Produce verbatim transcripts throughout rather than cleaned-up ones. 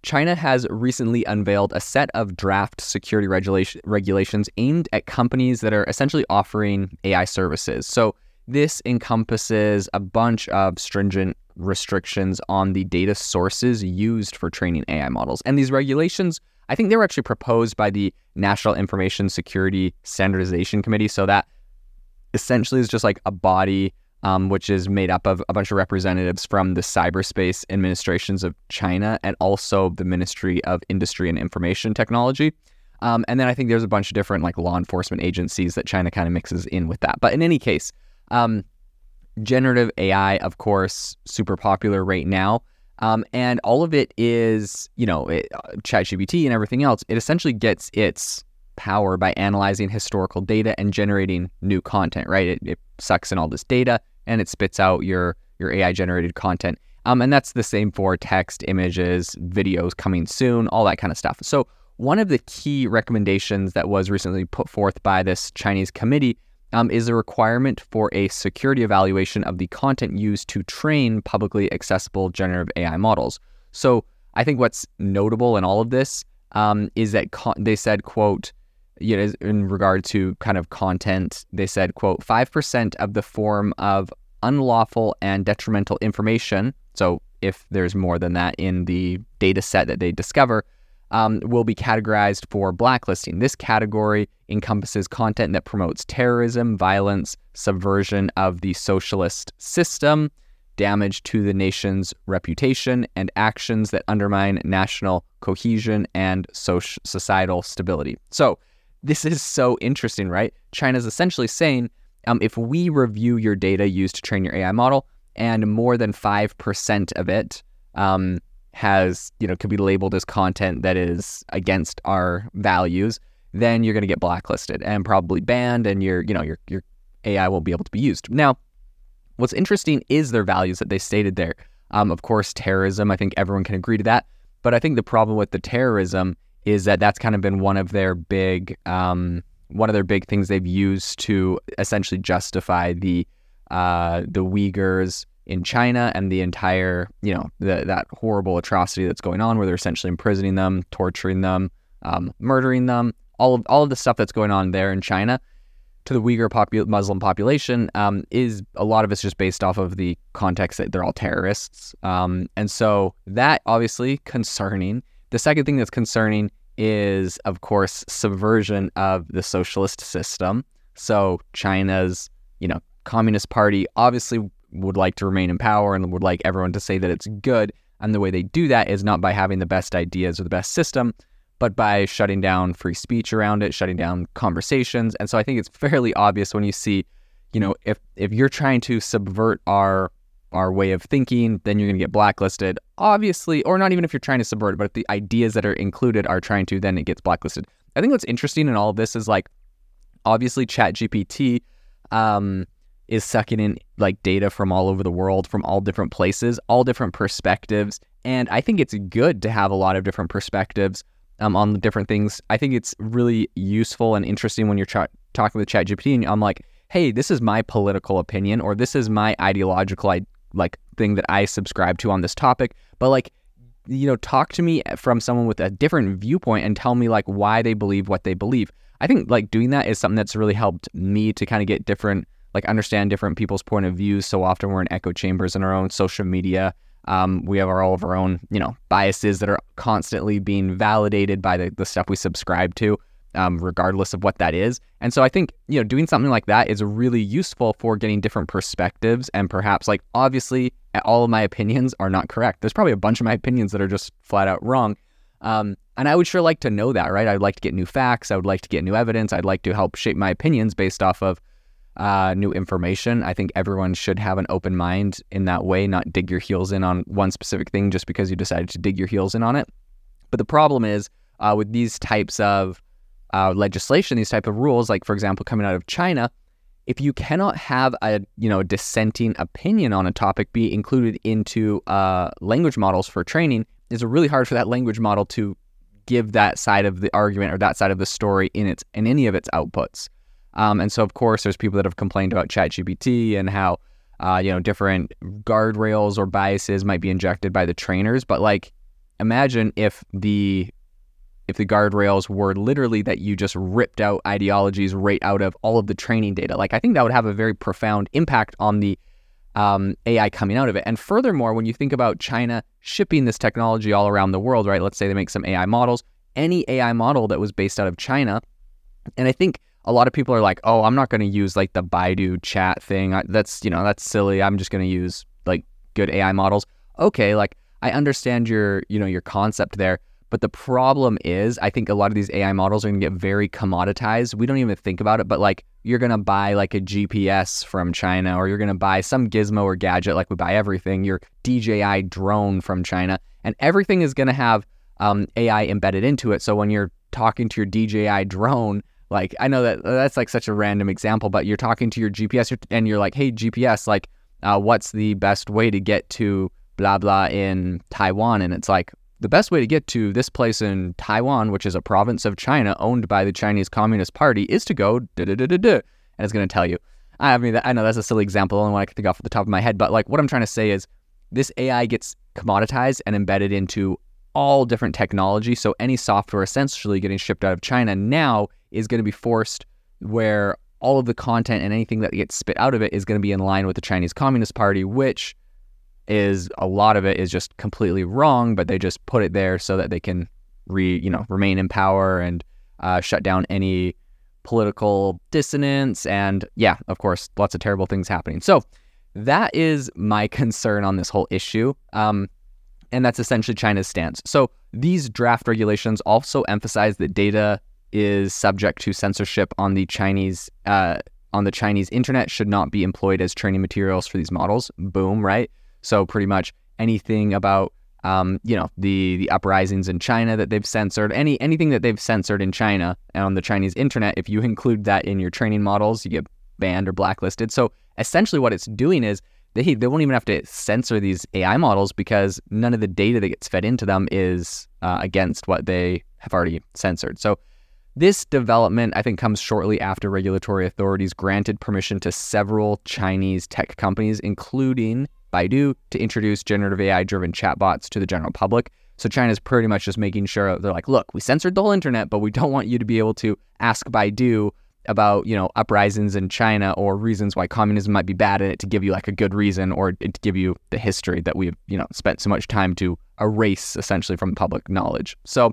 China has recently unveiled a set of draft security regulation, regulations aimed at companies that are essentially offering A I services. So this encompasses a bunch of stringent restrictions on the data sources used for training A I models. And these regulations, I think they were actually proposed by the National Information Security Standardization Committee. So that essentially is just like a body um, which is made up of a bunch of representatives from the cyberspace administrations of China and also the Ministry of Industry and Information Technology. Um, and then I think there's a bunch of different like law enforcement agencies that China kind of mixes in with that. But in any case, um, generative A I, of course, super popular right now. Um, and all of it is, you know, it, uh, ChatGPT and everything else, it essentially gets its power by analyzing historical data and generating new content, right? It, it sucks in all this data and it spits out your, your A I-generated content. Um, and that's the same for text, images, videos coming soon, all that kind of stuff. So one of the key recommendations that was recently put forth by this Chinese committee um, is a requirement for a security evaluation of the content used to train publicly accessible generative A I models. So I think what's notable in all of this um, is that con- they said, quote, you know, in regard to kind of content, they said, quote, five percent of the form of unlawful and detrimental information, so if there's more than that in the data set that they discover, um, will be categorized for blacklisting. This category encompasses content that promotes terrorism, violence, subversion of the socialist system, damage to the nation's reputation, and actions that undermine national cohesion and soci- societal stability. So this is so interesting, right? China's essentially saying, um, if we review your data used to train your A I model, and more than five percent of it um, has, you know, could be labeled as content that is against our values, then you're going to get blacklisted and probably banned, and your, you know, your your A I won't be able to be used. Now, what's interesting is their values that they stated there. Um, of course, terrorism, I think everyone can agree to that. But I think the problem with the terrorism is that that's kind of been one of their big, um, one of their big things they've used to essentially justify the uh, the Uyghurs in China and the entire, you know, the, that horrible atrocity that's going on, where they're essentially imprisoning them, torturing them, um, murdering them, all of all of the stuff that's going on there in China to the Uyghur popu- Muslim population um, is a lot of it's just based off of the context that they're all terrorists. Um, and so that obviously concerning. The second thing that's concerning is, of course, subversion of the socialist system. So China's, you know, Communist Party obviously would like to remain in power and would like everyone to say that it's good. And the way they do that is not by having the best ideas or the best system, but by shutting down free speech around it, shutting down conversations. And so I think it's fairly obvious when you see, you know, if if you're trying to subvert our our way of thinking, then you're going to get blacklisted, obviously, or not even if you're trying to subvert it, but if the ideas that are included are trying to, then it gets blacklisted. I think what's interesting in all of this is, like, obviously ChatGPT um, is sucking in like data from all over the world, from all different places, all different perspectives. And I think it's good to have a lot of different perspectives um, on the different things. I think it's really useful and interesting when you're tra- talking with ChatGPT and I'm like, hey, this is my political opinion, or this is my ideological I- like thing that I subscribe to on this topic. But like, you know, talk to me from someone with a different viewpoint and tell me like why they believe what they believe. I think like doing that is something that's really helped me to kind of get different, like understand different people's point of views. So often we're in echo chambers in our own social media. Um, we have our, all of our own, you know, biases that are constantly being validated by the, the stuff we subscribe to, um, regardless of what that is. And so I think, you know, doing something like that is really useful for getting different perspectives, and perhaps like, obviously all of my opinions are not correct. There's probably a bunch of my opinions that are just flat out wrong. Um, and I would sure like to know that, right? I'd like to get new facts. I would like to get new evidence. I'd like to help shape my opinions based off of uh, new information. I think everyone should have an open mind in that way, not dig your heels in on one specific thing just because you decided to dig your heels in on it. But the problem is uh, with these types of uh, legislation, these type of rules, like for example, coming out of China, if you cannot have a, you know, dissenting opinion on a topic be included into uh, language models for training, it's really hard for that language model to give that side of the argument or that side of the story in its in any of its outputs. Um, and so, of course, there's people that have complained about ChatGPT and how, uh, you know, different guardrails or biases might be injected by the trainers. But like, imagine if the if the guardrails were literally that you just ripped out ideologies right out of all of the training data. Like, I think that would have a very profound impact on the um, A I coming out of it. And furthermore, when you think about China shipping this technology all around the world, right? Let's say they make some A I models, any A I model that was based out of China. And I think a lot of people are like, oh, I'm not going to use like the Baidu chat thing. I, that's, you know, that's silly. I'm just going to use like good A I models. Okay, like I understand your, you know, your concept there. But the problem is, I think a lot of these A I models are going to get very commoditized. We don't even think about it, but like you're going to buy like a G P S from China, or you're going to buy some gizmo or gadget, like we buy everything, your D J I drone from China, and everything is going to have um, A I embedded into it. So when you're talking to your D J I drone, like, I know that that's like such a random example, but you're talking to your G P S and you're like, hey, G P S, like, uh, what's the best way to get to blah, blah in Taiwan? And it's like, the best way to get to this place in Taiwan, which is a province of China owned by the Chinese Communist Party, is to go da-da-da-da-da. And it's going to tell you. I mean, I know that's a silly example, only one I can think off the top of my head. But like what I'm trying to say is this A I gets commoditized and embedded into all different technology. So any software essentially getting shipped out of China now is going to be forced where all of the content and anything that gets spit out of it is going to be in line with the Chinese Communist Party, which is a lot of it is just completely wrong, but they just put it there so that they can re, you know, remain in power and uh, shut down any political dissonance. And yeah, of course, lots of terrible things happening. So that is my concern on this whole issue. Um, and that's essentially China's stance. So these draft regulations also emphasize that data is subject to censorship on the Chinese uh, on the Chinese internet, should not be employed as training materials for these models. Boom, right? So pretty much anything about, um, you know, the the uprisings in China that they've censored, any anything that they've censored in China and on the Chinese internet, if you include that in your training models, you get banned or blacklisted. So essentially what it's doing is they, they won't even have to censor these A I models because none of the data that gets fed into them is uh, against what they have already censored. So this development, I think, comes shortly after regulatory authorities granted permission to several Chinese tech companies, including Baidu, to introduce generative A I-driven chatbots to the general public. So China's pretty much just making sure, they're like, look, we censored the whole internet, but we don't want you to be able to ask Baidu about, you know, uprisings in China or reasons why communism might be bad in it, to give you like a good reason, or to give you the history that we've, you know, spent so much time to erase essentially from public knowledge. So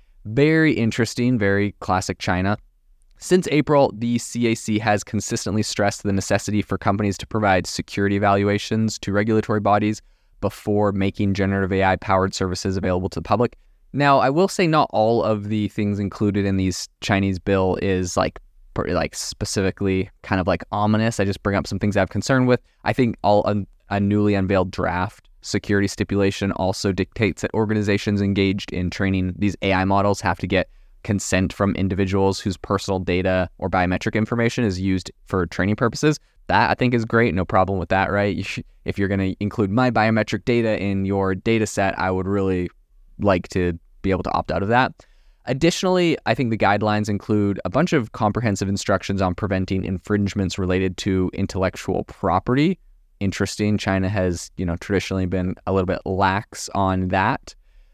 very interesting, very classic China. Since April, the C A C has consistently stressed the necessity for companies to provide security evaluations to regulatory bodies before making generative A I-powered services available to the public. Now, I will say not all of the things included in these Chinese bill is like like specifically kind of like ominous. I just bring up some things I have concern with. I think all a, a newly unveiled draft security stipulation also dictates that organizations engaged in training these A I models have to get consent from individuals whose personal data or biometric information is used for training purposes. That I think is great. No problem with that, right? You should, if you're going to include my biometric data in your data set, I would really like to be able to opt out of that. Additionally, I think the guidelines include a bunch of comprehensive instructions on preventing infringements related to intellectual property. Interesting. China has, you know, traditionally been a little bit lax on that.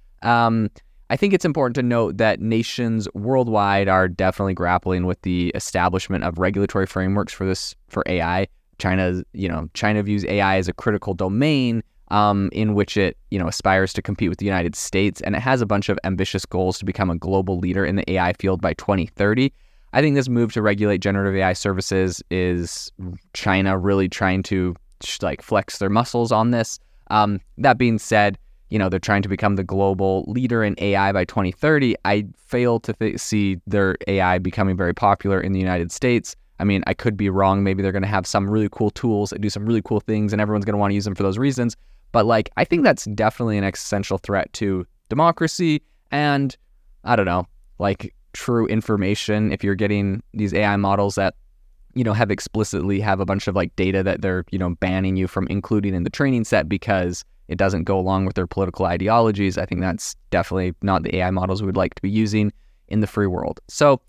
Um, I think it's important to note that nations worldwide are definitely grappling with the establishment of regulatory frameworks for this, for A I. China, you know, China views A I as a critical domain um, in which it, you know, aspires to compete with the United States, and it has a bunch of ambitious goals to become a global leader in the A I field by twenty thirty. I think this move to regulate generative A I services is China really trying to like flex their muscles on this. Um, that being said, you know, they're trying to become the global leader in A I by twenty thirty. I fail to th- see their A I becoming very popular in the United States. I mean, I could be wrong. Maybe they're going to have some really cool tools that do some really cool things and everyone's going to want to use them for those reasons. But like, I think that's definitely an existential threat to democracy and, I don't know, like true information. If you're getting these A I models that, you know, have explicitly have a bunch of like data that they're, you know, banning you from including in the training set because it doesn't go along with their political ideologies, I think that's definitely not the A I models we would like to be using in the free world. So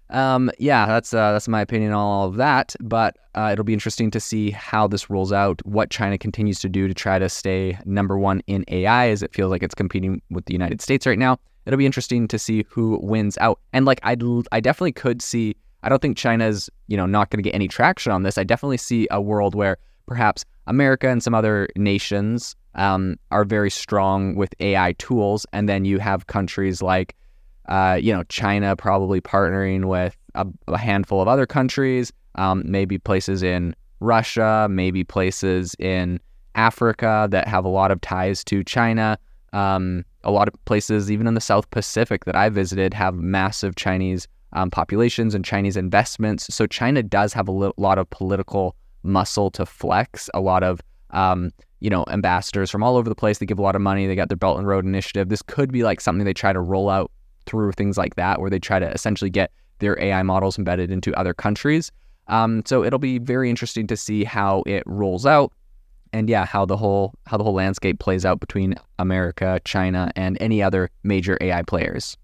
Um, yeah, that's uh, that's my opinion on all of that. But uh, it'll be interesting to see how this rolls out, what China continues to do to try to stay number one in A I, as it feels like it's competing with the United States right now. It'll be interesting to see who wins out. And like I, I definitely could see. I don't think China's you know not going to get any traction on this. I definitely see a world where perhaps America and some other nations um, are very strong with A I tools, and then you have countries like. Uh, you know, China probably partnering with a, a handful of other countries, um, maybe places in Russia, maybe places in Africa that have a lot of ties to China. Um, a lot of places, even in the South Pacific that I visited, have massive Chinese um, populations and Chinese investments. So China does have a li- lot of political muscle to flex, a lot of um, you know, ambassadors from all over the place. They give a lot of money. They got their Belt and Road Initiative. This could be like something they try to roll out through things like that, where they try to essentially get their A I models embedded into other countries. Um, so it'll be very interesting to see how it rolls out, and yeah, how the whole how the whole landscape plays out between America, China, and any other major A I players.